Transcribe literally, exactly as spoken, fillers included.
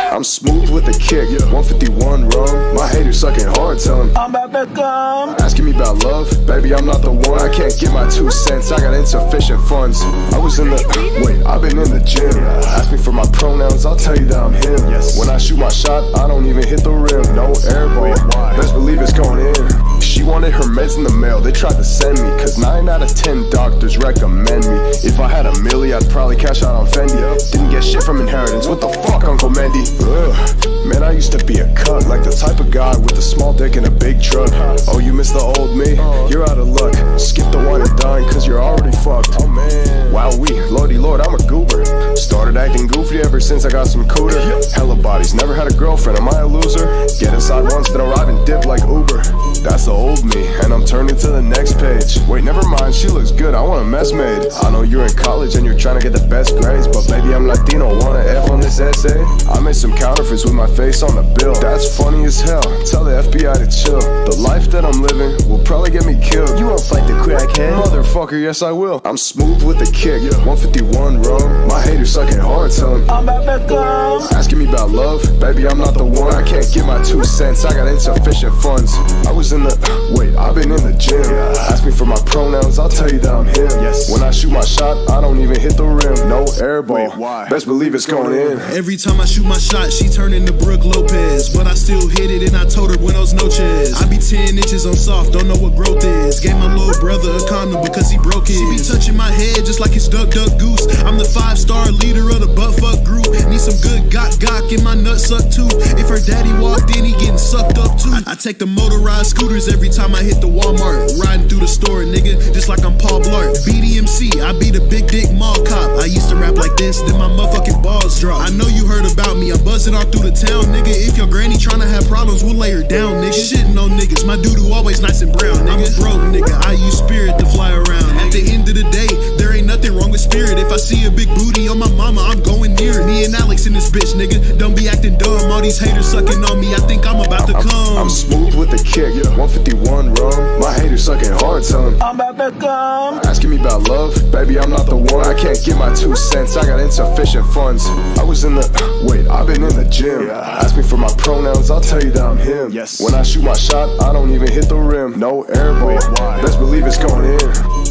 I'm smooth with a kick, one fifty-one rum. My haters sucking hard, tell 'em I'm about to come. Asking me about love, baby, I'm not the one. I can't get my two cents, I got insufficient funds. I was in the, wait, I've been in the gym. Ask me for my pronouns, I'll tell you that I'm him. When I shoot my shot, I don't even hit the rim. No airball, best believe it's going in. She wanted her meds in the mail, they tried to send me, cause nine out of ten doctors recommend me. If I had a milli, I'd probably cash out on Fendi. Didn't get shit from inheritance, what the fuck, Uncle Mendy? Ugh. Man, I used to be a cunt, like the type of guy with a small dick and a big truck. Oh, you miss the old me? You're out of luck. Skip the wine and dine, cause you're already fucked. Oh man, wow wee, lordy lord, I'm a goober. Started acting goofy ever since I got some cooter. Hella bodies, never had a girlfriend, am I a loser? Get inside once, then arrive and dip like Uber. That's the old me, and I'm turning to the next page. Wait, never mind, she looks good, I want a mess made. I know you're in college and you're trying to get the best grades, but baby, I'm Latino, want an F on this essay? I made some counterfeits with my face on the bill. That's funny as hell, tell the F B I to chill. The life that I'm living will probably get me killed. You won't fight the crackhead, motherfucker, yes I will. I'm smooth with a kick, one fifty-one rum. My haters sucking hard, tell 'em I'm about to come. Asking me about love, baby, I'm not the one. I can't get my two cents, I got insufficient funds. I was in the, wait, I've been in the gym. Ask me for my pronouns, I'll tell you that I'm him. When I shoot my shot, I don't even hit the rim. No airball, best believe it's going in. Every time I shoot my shot, she turn into Brooke Lopez, but I still hit it and I told her buenos noches. I be ten inches on soft, don't know what growth is. Gave my little brother a condom because he broke his. She be touching my head just like it's duck duck goose. I'm the five star leader of the butt fuck group. Need some good gok gok in my nut suck too. If her daddy walked in, he getting sucked up too. I, I take the motorized scooters every time I hit the Walmart. Riding through the store, nigga, just like I'm Paul Blart. B D M C, I be the big dick mall cop. I used to rap like this, then my motherfucking balls drop. I know you heard about me, I'm buzzing all through the town, nigga. If your granny tryna have problems, we'll lay her down, nigga. Shitting on niggas, my doo-doo always nice and brown, nigga. I'm a broke nigga, I use spirit to fly around. At the end of the day, there ain't nothing wrong with spirit. If I see a big booty on my mama, I'm going near it. Me and Alex in this bitch, nigga. Don't be acting dumb, all these haters sucking on me. I think I'm about to come. I'm, I'm smooth with a kick, one fifty-one rum. My haters sucking hard, tell 'em I'm about to come. Asking me about love, baby, I'm not the one. I can't get my two cents, I got insufficient funds. I was in the, wait, I've been in the gym. Ask me for my pronouns, I'll tell you that I'm him. When I shoot my shot, I don't even hit the rim. No airball, best believe it's going in.